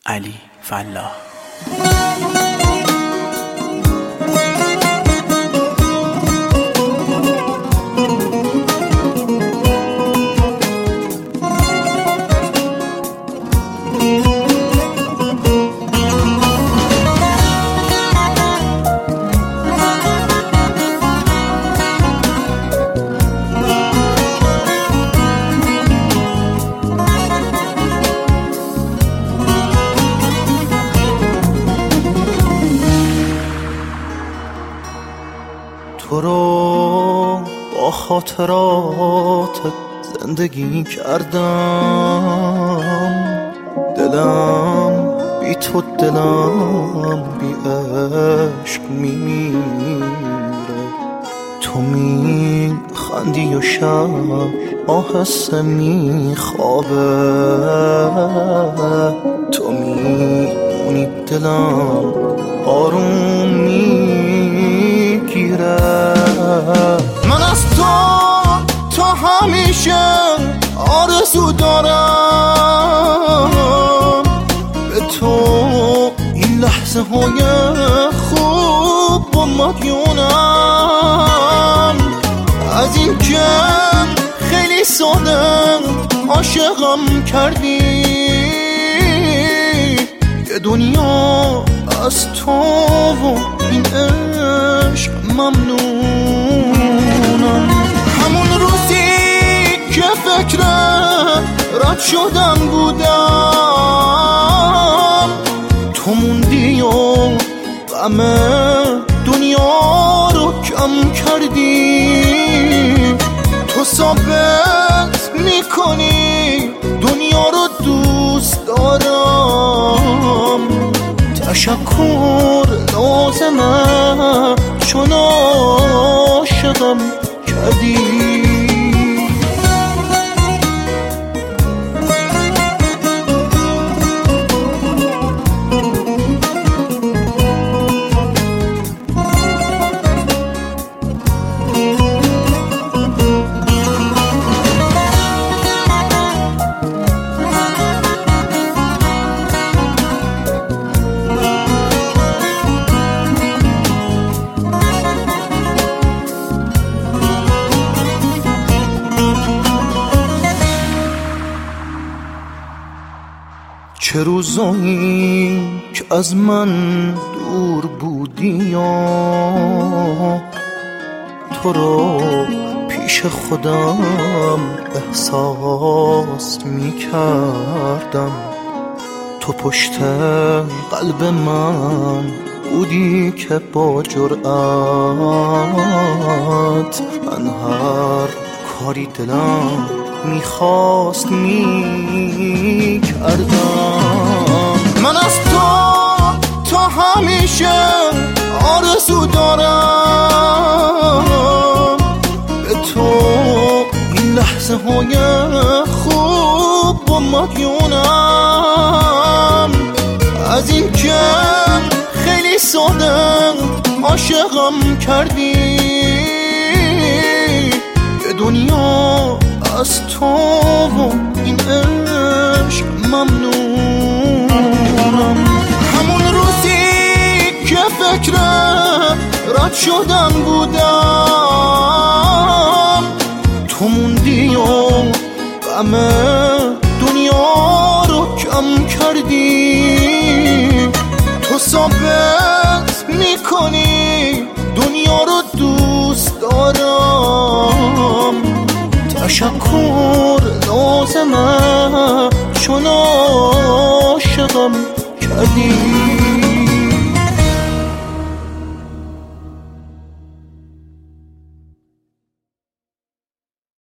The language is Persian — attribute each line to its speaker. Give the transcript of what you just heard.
Speaker 1: علی فلاح.
Speaker 2: تو رو با خاطرات زندگی کردم، دلم بی تو دلم بی عشق میمیره. تو میخندی و شب آهسته میخوابه، تو میمونی دلم آروم میگیره. من از تو تا همیشه آرزو دارم، به تو این لحظه های خوب با مدیونم. از این که خیلی ساده عاشقم کردی، یه دنیا از تو و این عشق ممنونم. همون روزی که فکر رد شدن بودم، تو موندی و غم دنیا رو کم کردی. تو ثابت میکنی دنیا رو دوست دارم. تشکر لازمه چون عاشقم کردی. چه روزایی که از من دور بودی یا تو رو پیش خودم احساس می کردم. تو پشت قلب من بودی که با جرأت من هر کاری دلم میخواست میکردم. من از تو تا همیشه آرزو دارم، به تو این لحظه های خوب با مدیونم. از این که خیلی ساده عاشقم کردی، یه دنیا از تو و این عشق ممنونم. همون روزی که فکر رد شدن بودم، تو موندی و غم دنیا رو کم کردی. تو ثابت میکنی دنیا رو دوست دارم. تشکر لازمه چون عاشقم کردی.